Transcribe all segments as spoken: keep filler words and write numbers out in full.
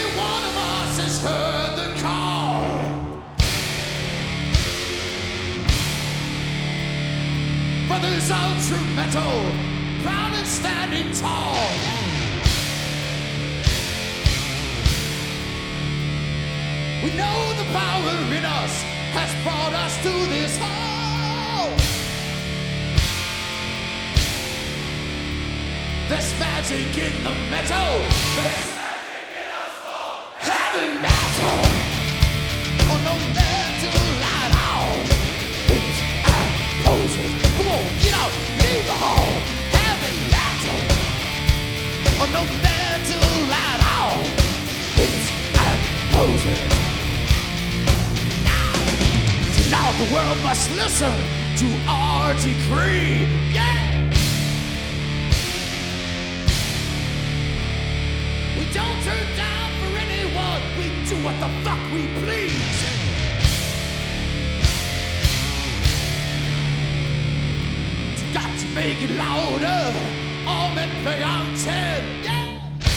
one of us has heard the call. Brothers of true metal, proud and standing tall. We know the power in us has brought us to this hall. There's magic in the metal. There's magic in us all. Heavy metal. Oh, no metal at all. Beats and poses. Come on, get out, leave the hall. Heavy metal. Oh, no metal at all. Beats and poses. Now the world must listen to our decree. Yeah! We don't turn down for anyone. We do what the fuck we please. Got to make it louder. All men play on ten. Yeah!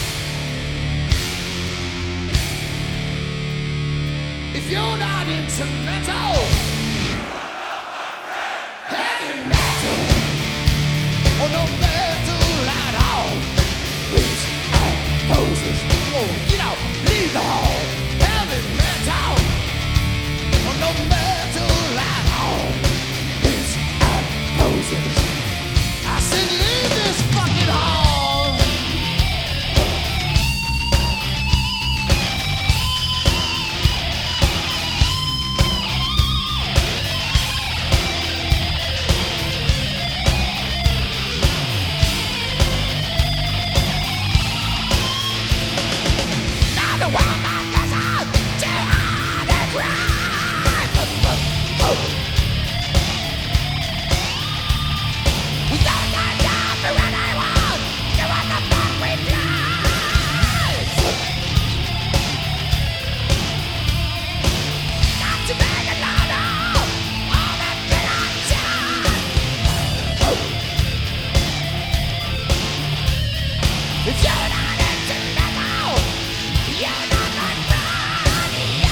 If you're not into metal, heavy metal, or no metal at all, beats and poses. Oh, get out, leave the hall. Heavy metal, or no metal at all, beats and poses. I said, leave this fucking hall. If you're not into metal, you're not my radio.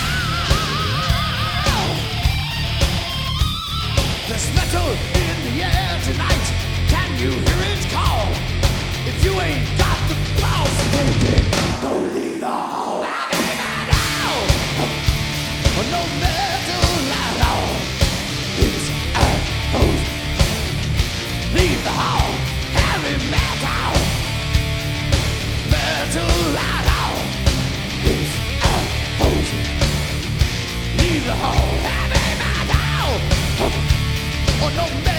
There's metal in the air tonight. Can you hear it call? If you ain't got the balls to take it, go leave the hall. Heavy metal, no metal at all. It's and goes. Leave the hall. Heavy metal. Metal at all. It's and goes. Leave the hall. Heavy metal. Oh, no metal.